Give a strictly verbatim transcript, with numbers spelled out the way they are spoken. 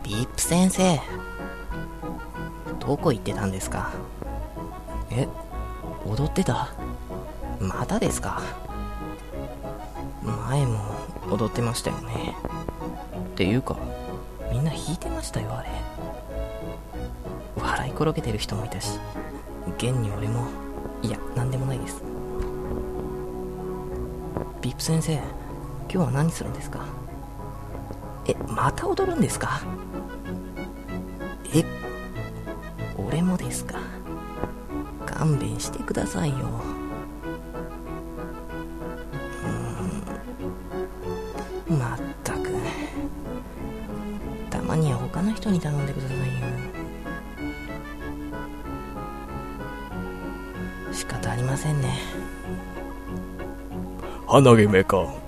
ビープ先生、どこ行ってたんですか？え、踊ってた？またですか？前も踊ってましたよね。っていうか、みんな弾いてましたよ、あれ。笑い転げてる人もいたし、現に俺も、いや、なんでもないです。ビープ先生、今日は何するんですか？え、また踊るんですか？え、俺もですか？勘弁してくださいよ。うーん、まったく。たまには他の人に頼んでくださいよ。仕方ありませんね。 鼻毛メか。